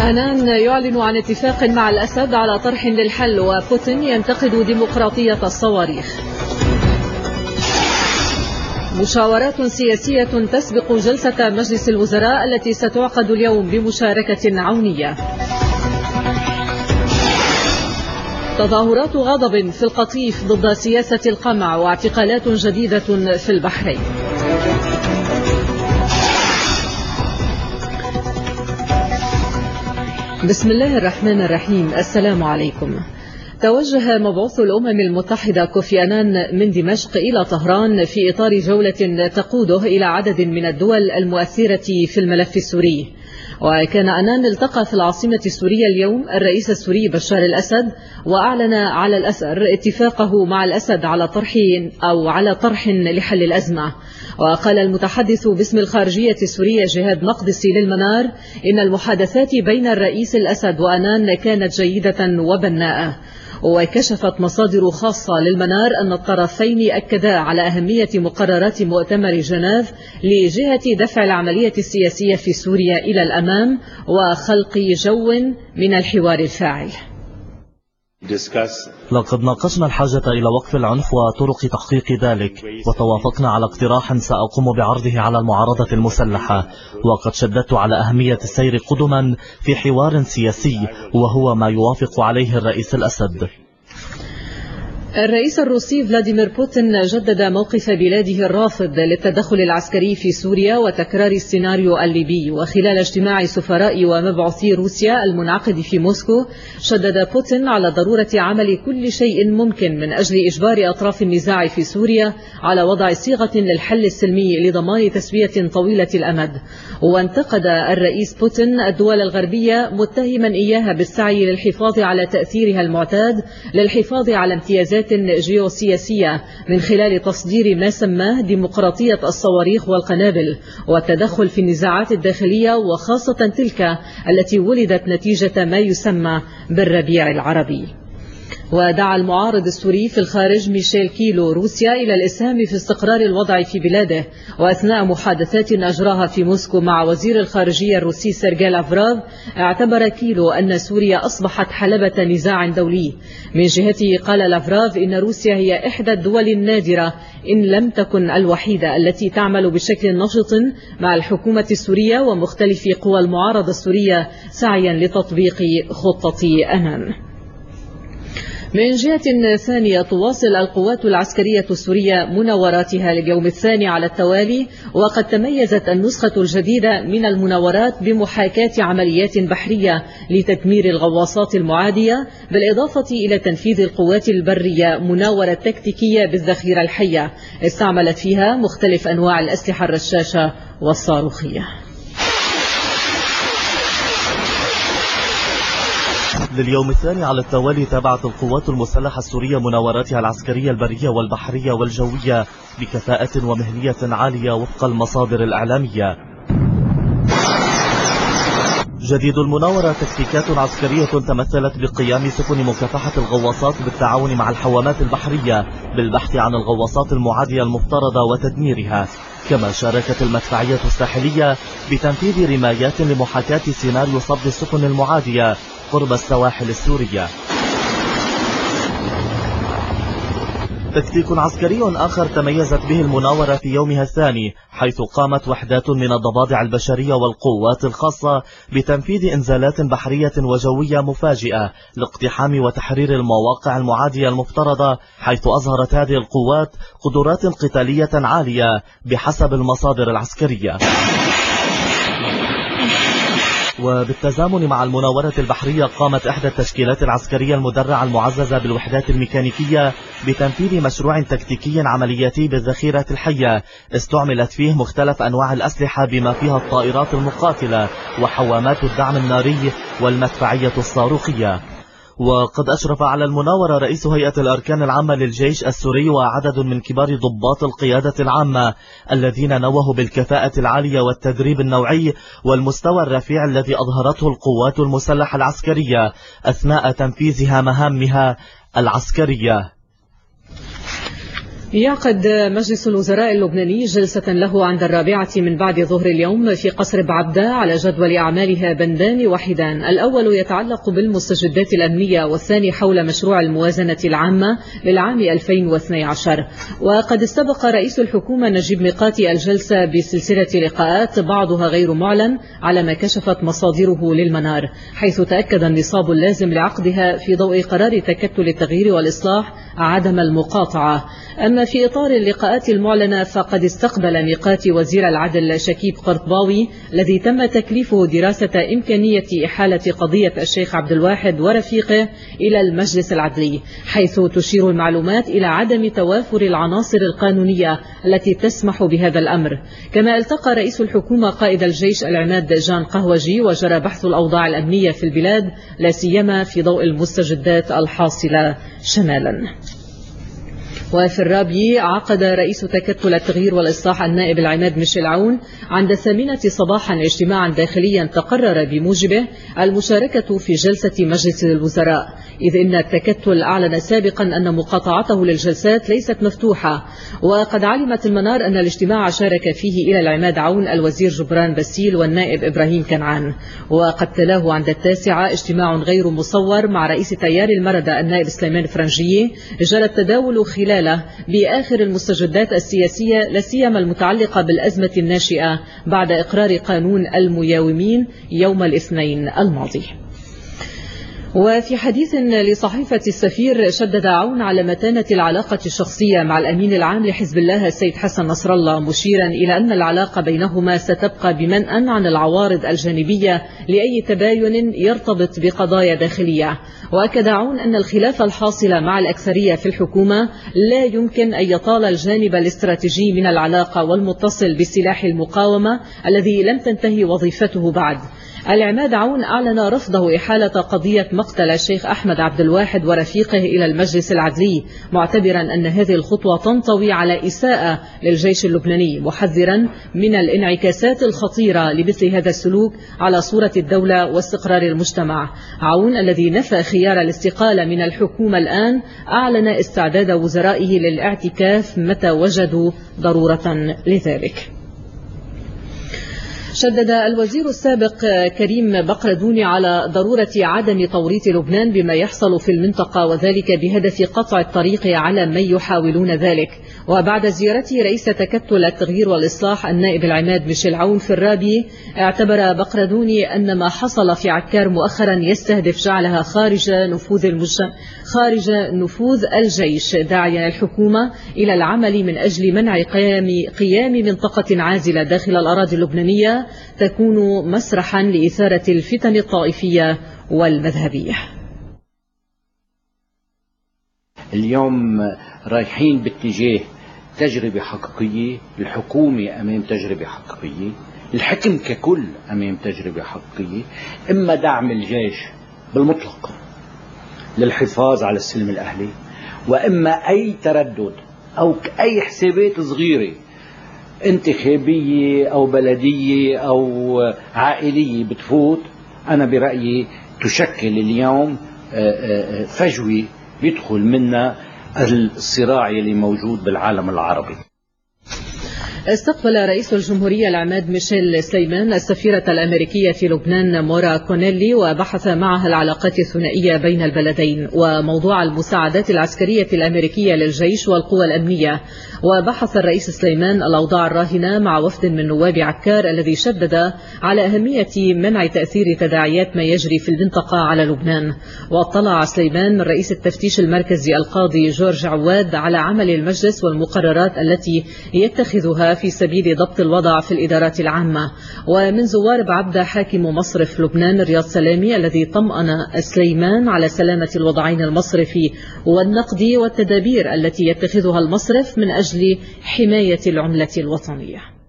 أنان يعلن عن اتفاق مع الأسد على طرح للحل، وبوتين ينتقد ديمقراطية الصواريخ. مشاورات سياسية تسبق جلسة مجلس الوزراء التي ستعقد اليوم بمشاركة عونية. تظاهرات غضب في القطيف ضد سياسة القمع، واعتقالات جديدة في البحرين. بسم الله الرحمن الرحيم. السلام عليكم. توجه مبعوث الأمم المتحدة كوفي أنان من دمشق إلى طهران في إطار جولة تقوده إلى عدد من الدول المؤثرة في الملف السوري. وكان أنان التقى في العاصمة السورية اليوم الرئيس السوري بشار الأسد، وأعلن على الأثر اتفاقه مع الأسد على طرح لحل الأزمة. وقال المتحدث باسم الخارجية السورية جهاد مقدسي للمنار إن المحادثات بين الرئيس الأسد وأنان كانت جيدة وبناءة. وكشفت مصادر خاصة للمنار أن الطرفين أكدا على أهمية مقررات مؤتمر جنيف لجهة دفع العملية السياسية في سوريا إلى الأمام وخلق جو من الحوار الفاعل. لقد ناقشنا الحاجة إلى وقف العنف وطرق تحقيق ذلك، وتوافقنا على اقتراح سأقوم بعرضه على المعارضة المسلحة. وقد شددت على أهمية السير قدما في حوار سياسي، وهو ما يوافق عليه الرئيس الأسد. الرئيس الروسي فلاديمير بوتين جدد موقف بلاده الرافض للتدخل العسكري في سوريا وتكرار السيناريو الليبي. وخلال اجتماع سفراء ومبعوثي روسيا المنعقد في موسكو، شدد بوتين على ضرورة عمل كل شيء ممكن من أجل إجبار أطراف النزاع في سوريا على وضع صيغة للحل السلمي لضمان تسوية طويلة الأمد. وانتقد الرئيس بوتين الدول الغربية متهما إياها بالسعي للحفاظ على تأثيرها المعتاد للحفاظ على امتيازات جيوسياسية من خلال تصدير ما سماه ديمقراطية الصواريخ والقنابل والتدخل في النزاعات الداخلية، وخاصة تلك التي ولدت نتيجة ما يسمى بالربيع العربي. ودعا المعارض السوري في الخارج ميشيل كيلو روسيا إلى الإسهام في استقرار الوضع في بلاده. وأثناء محادثات أجراها في موسكو مع وزير الخارجية الروسي سيرجي لافروف، اعتبر كيلو أن سوريا أصبحت حلبة نزاع دولي. من جهته قال لافروف إن روسيا هي إحدى الدول النادرة إن لم تكن الوحيدة التي تعمل بشكل نشط مع الحكومة السورية ومختلف قوى المعارضة السورية سعيا لتطبيق خطة أنان. من جهة ثانية، تواصل القوات العسكرية السورية مناوراتها لليوم الثاني على التوالي، وقد تميزت النسخة الجديدة من المناورات بمحاكاة عمليات بحرية لتدمير الغواصات المعادية، بالإضافة إلى تنفيذ القوات البرية مناورة تكتيكية بالذخيرة الحية استعملت فيها مختلف أنواع الأسلحة الرشاشة والصاروخية. لليوم الثاني على التوالي تابعت القوات المسلحة السورية مناوراتها العسكرية البرية والبحرية والجوية بكفاءة ومهنية عالية وفق المصادر الإعلامية. جديد المناورة تكتيكات عسكرية تمثلت بقيام سفن مكافحة الغواصات بالتعاون مع الحوامات البحرية بالبحث عن الغواصات المعادية المفترضة وتدميرها. كما شاركت المدفعية الساحلية بتنفيذ رمايات لمحاكاة سيناريو صد السفن المعادية قرب السواحل السورية. تكتيك عسكري آخر تميزت به المناورة في يومها الثاني، حيث قامت وحدات من الضفادع البشرية والقوات الخاصة بتنفيذ إنزالات بحرية وجوية مفاجئة لاقتحام وتحرير المواقع المعادية المفترضة، حيث أظهرت هذه القوات قدرات قتالية عالية بحسب المصادر العسكرية. وبالتزامن مع المناورة البحرية، قامت إحدى التشكيلات العسكرية المدرعة المعززة بالوحدات الميكانيكية بتنفيذ مشروع تكتيكي عملياتي بالذخيرة الحية استعملت فيه مختلف أنواع الأسلحة بما فيها الطائرات المقاتلة وحوامات الدعم الناري والمدفعية الصاروخية. وقد أشرف على المناورة رئيس هيئة الأركان العامة للجيش السوري وعدد من كبار ضباط القيادة العامة الذين نوهوا بالكفاءة العالية والتدريب النوعي والمستوى الرفيع الذي أظهرته القوات المسلحة العسكرية أثناء تنفيذها مهامها العسكرية. يعقد مجلس الوزراء اللبناني جلسة له عند 4 من بعد ظهر اليوم في قصر بعبدة على جدول أعمالها بندان وحيدان. الأول يتعلق بالمستجدات الأمنية، والثاني حول مشروع الموازنة العامة للعام 2012. وقد استبق رئيس الحكومة نجيب ميقاتي الجلسة بسلسلة لقاءات بعضها غير معلن على ما كشفت مصادره للمنار، حيث تأكد النصاب اللازم لعقدها في ضوء قرار تكتل التغيير والإصلاح عدم المقاطعة. أما في إطار اللقاءات المعلنة فقد استقبل ميقاتي وزير العدل شكيب قرطباوي الذي تم تكليفه دراسة إمكانية إحالة قضية الشيخ عبد الواحد ورفيقه إلى المجلس العدلي، حيث تشير المعلومات إلى عدم توافر العناصر القانونية التي تسمح بهذا الأمر. كما التقى رئيس الحكومة قائد الجيش العماد جان قهوجي وجرى بحث الأوضاع الأمنية في البلاد، لا سيما في ضوء المستجدات الحاصلة شمالا. وفي الرابية عقد رئيس تكتل التغيير والإصلاح النائب العماد ميشيل عون عند 8 صباحا اجتماعا داخليا تقرر بموجبه المشاركة في جلسة مجلس الوزراء، إذ إن التكتل أعلن سابقا أن مقاطعته للجلسات ليست مفتوحة. وقد علمت المنار أن الاجتماع شارك فيه إلى العماد عون الوزير جبران باسيل والنائب إبراهيم كنعان. وقد تلاه عند 9 اجتماع غير مصور مع رئيس تيار المردة النائب سليمان فرنجية، جرى التداول خلاله بآخر المستجدات السياسية لا سيما المتعلقة بالأزمة الناشئة بعد إقرار قانون المياومين يوم الاثنين الماضي. وفي حديث لصحيفة السفير شدد عون على متانة العلاقة الشخصية مع الأمين العام لحزب الله السيد حسن نصر الله، مشيرا إلى أن العلاقة بينهما ستبقى بمنأى عن العوارض الجانبية لأي تباين يرتبط بقضايا داخلية. وأكد عون أن الخلاف الحاصل مع الأكثرية في الحكومة لا يمكن أن يطال الجانب الاستراتيجي من العلاقة والمتصل بسلاح المقاومة الذي لم تنتهي وظيفته بعد. العماد عون أعلن رفضه إحالة قضية مقتل الشيخ أحمد عبد الواحد ورفيقه إلى المجلس العدلي، معتبرا أن هذه الخطوة تنطوي على إساءة للجيش اللبناني، محذرا من الانعكاسات الخطيرة لمثل هذا السلوك على صورة الدولة واستقرار المجتمع. عون الذي نفى خيار الاستقالة من الحكومة الآن أعلن استعداد وزرائه للاعتكاف متى وجدوا ضرورة لذلك. شدد الوزير السابق كريم بقردوني على ضرورة عدم توريط لبنان بما يحصل في المنطقة، وذلك بهدف قطع الطريق على من يحاولون ذلك. وبعد زيارته رئيس تكتل التغيير والإصلاح النائب العماد ميشيل عون في الرابية، اعتبر بقردوني أن ما حصل في عكار مؤخرا يستهدف جعلها خارج خارج نفوذ الجيش، داعيا الحكومة إلى العمل من أجل منع قيام منطقة عازلة داخل الأراضي اللبنانية تكون مسرحا لإثارة الفتن الطائفية والمذهبية. اليوم رايحين باتجاه تجربة حقيقية، الحكومة أمام تجربة حقيقية، الحكم ككل أمام تجربة حقيقية، إما دعم الجيش بالمطلق للحفاظ على السلم الأهلي، وإما أي تردد أو أي حسابات صغيرة انتخابية أو بلدية أو عائلية بتفوت. أنا برأيي تشكل اليوم فجوة يدخل منها الصراع اللي موجود بالعالم العربي. استقبل رئيس الجمهورية العماد ميشيل سليمان السفيرة الأمريكية في لبنان مورا كونيلي، وبحث معها العلاقات الثنائية بين البلدين وموضوع المساعدات العسكرية الأمريكية للجيش والقوى الأمنية. وبحث الرئيس سليمان الأوضاع الراهنة مع وفد من نواب عكار الذي شدد على أهمية منع تأثير تداعيات ما يجري في المنطقة على لبنان. واطلع سليمان من رئيس التفتيش المركزي القاضي جورج عواد على عمل المجلس والمقررات التي يتخذها في سبيل ضبط الوضع في الإدارات العامة. ومن زوار بعبدة حاكم مصرف لبنان رياض سلامي الذي طمأن سليمان على سلامة الوضعين المصرفي والنقدي والتدابير التي يتخذها المصرف من أجل حماية العملة الوطنية.